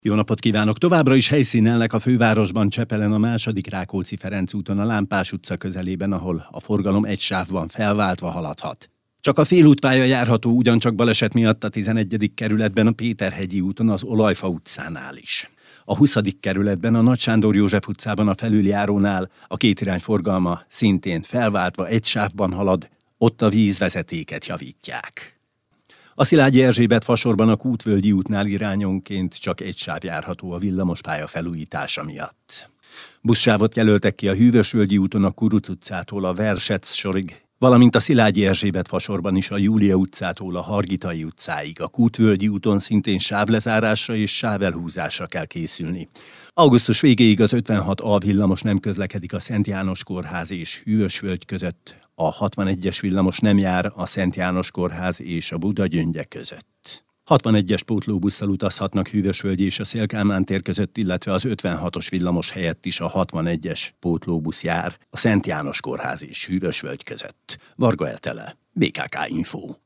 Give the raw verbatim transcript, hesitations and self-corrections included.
Jó napot kívánok! Továbbra is helyszínelnek a fővárosban, Csepelen, a második Rákóczi-Ferenc úton, a Lámpás utca közelében, ahol a forgalom egy sávban felváltva haladhat. Csak a félútpálya járható ugyancsak baleset miatt a tizenegyedik kerületben, a Péterhegyi úton, az Olajfa utcánál is. A huszadik kerületben, a Nagy Sándor József utcában, a felüljárónál a kétirány forgalma szintén felváltva egy sávban halad, ott a vízvezetéket javítják. A Szilágyi Erzsébet fasorban, a Kútvölgyi útnál irányonként csak egy sáv járható a villamospálya felújítása miatt. Buszsávot jelöltek ki a Hűvösvölgyi úton a Kuruc utcától a Versec sorig, valamint a Szilágyi Erzsébet fasorban is a Júlia utcától a Hargitai utcáig. A Kútvölgyi úton szintén sávlezárásra és sávelhúzásra kell készülni. Augusztus végéig az ötvenhat A villamos nem közlekedik a Szent János Kórház és Hűvösvölgy között. A hatvanegyes villamos nem jár a Szent János Kórház és a Budagyöngye között. hatvanegyes pótlóbusszal utazhatnak Hűvösvölgy és a Széll-Kálmán tér között, illetve az ötvenhatos villamos helyett is a hatvanegyes pótlóbusz jár a Szent János Kórház és Hűvösvölgy között. Varga Etele, bé ká ká Info.